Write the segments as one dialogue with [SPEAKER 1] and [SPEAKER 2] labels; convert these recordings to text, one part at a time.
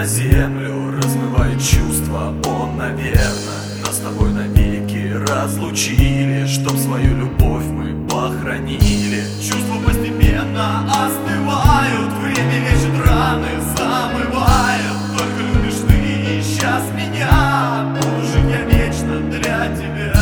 [SPEAKER 1] на землю, размывает чувства. Он, наверное, нас с тобой навеки разлучили, чтоб свою любовь мы похоронили. Чувства постепенно остывают, время лечит раны, замывает. Только любишь ты, сейчас меня, буду жить я вечно для тебя.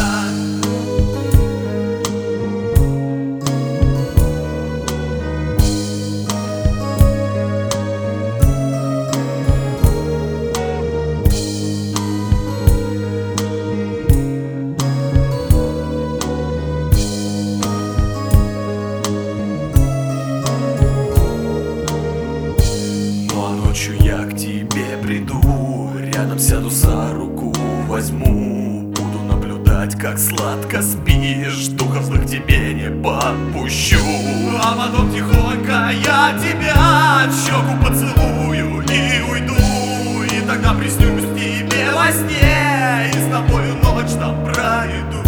[SPEAKER 1] Ночью я к тебе приду, рядом сяду, за руку возьму. Буду наблюдать, как сладко спишь, духовных тебе не подпущу. А потом тихонько я тебя в щеку поцелую и уйду. И тогда приснюсь тебе во сне, и с тобою ночь там пройду.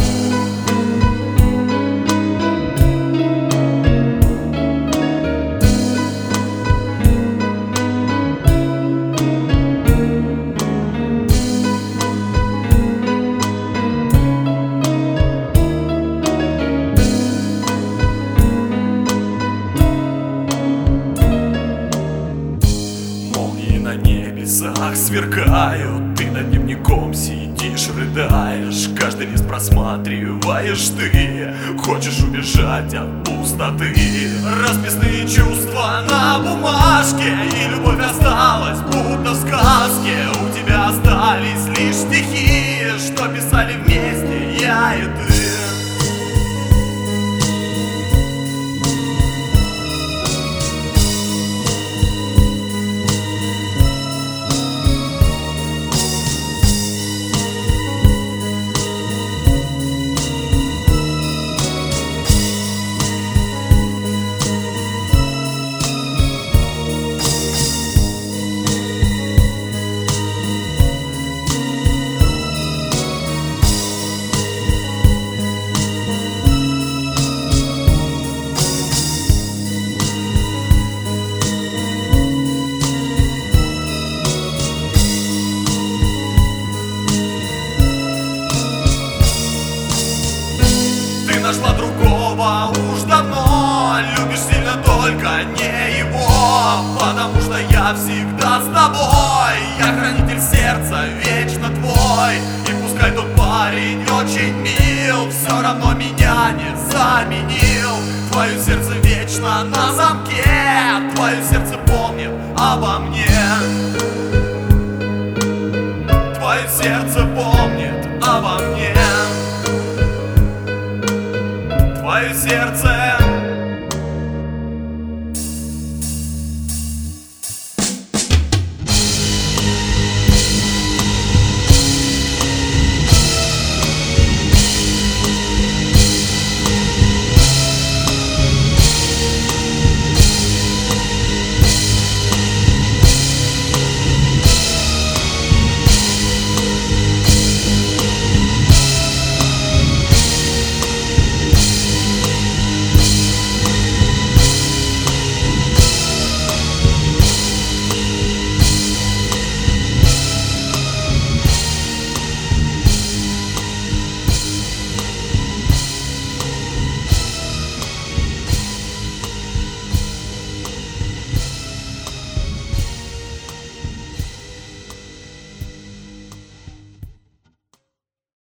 [SPEAKER 1] На небесах сверкают, ты над дневником сидишь, рыдаешь. Каждый лист просматриваешь ты, хочешь убежать от пустоты. Расписные чувства на бумажке, и любовь осталась будто в сказке. У тебя остались лишь стихи, что писали вместе я и ты. Нашла другого уж давно, любишь сильно, только не его. Потому что я всегда с тобой, я хранитель сердца, вечно твой. И пускай тот парень очень мил, все равно меня не заменил. Твое сердце вечно на замке, твое сердце помнит обо мне. Твое сердце помнит обо мне. Твое сердце